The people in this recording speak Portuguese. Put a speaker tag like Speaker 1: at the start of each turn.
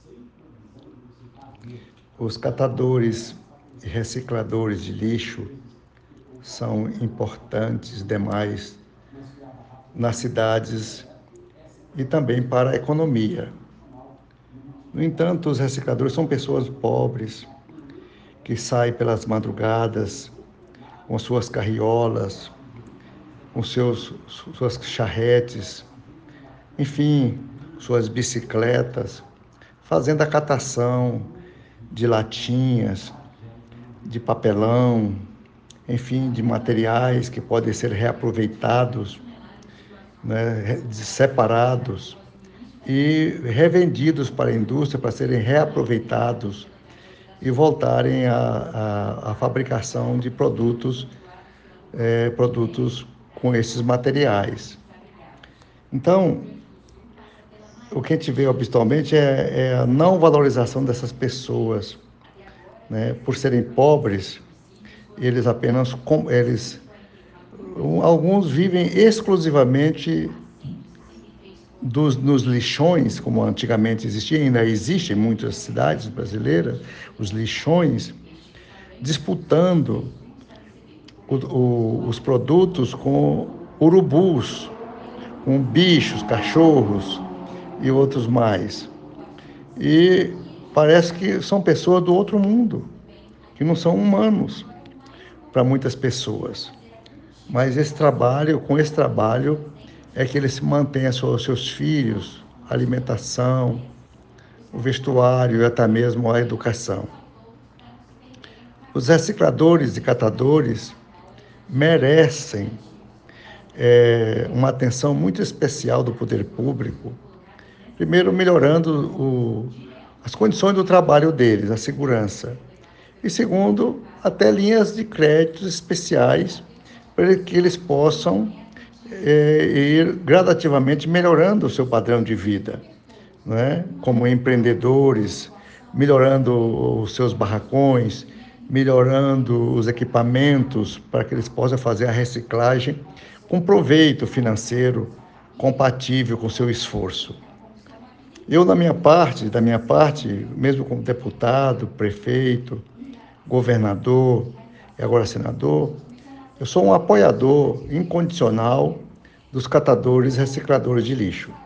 Speaker 1: Os catadores e recicladores de lixo são importantes demais nas cidades e também para a economia. No entanto, os recicladores são pessoas pobres que saem pelas madrugadas com suas carriolas, com suas charretes, enfim, suas bicicletas, fazendo a catação de latinhas, de papelão, enfim, de materiais que podem ser reaproveitados, né, separados e revendidos para a indústria para serem reaproveitados e voltarem à fabricação de produtos com esses materiais. Então, o que a gente vê habitualmente é a não valorização dessas pessoas, né? Por serem pobres, alguns vivem exclusivamente nos lixões, como antigamente existia, ainda existe em muitas cidades brasileiras, os lixões, disputando os produtos com urubus, com bichos, cachorros e outros mais. E parece que são pessoas do outro mundo, que não são humanos para muitas pessoas. Mas com esse trabalho, é que eles mantêm os seus filhos, a alimentação, o vestuário e até mesmo a educação. Os recicladores e catadores merecem uma atenção muito especial do poder público, primeiro melhorando as condições do trabalho deles, a segurança, e segundo, até linhas de créditos especiais para que eles possam ir gradativamente melhorando o seu padrão de vida, né? Como empreendedores, melhorando os seus barracões, melhorando os equipamentos para que eles possam fazer a reciclagem com proveito financeiro compatível com o seu esforço. Eu, da minha parte, mesmo como deputado, prefeito, governador e agora senador, eu sou um apoiador incondicional dos catadores e recicladores de lixo.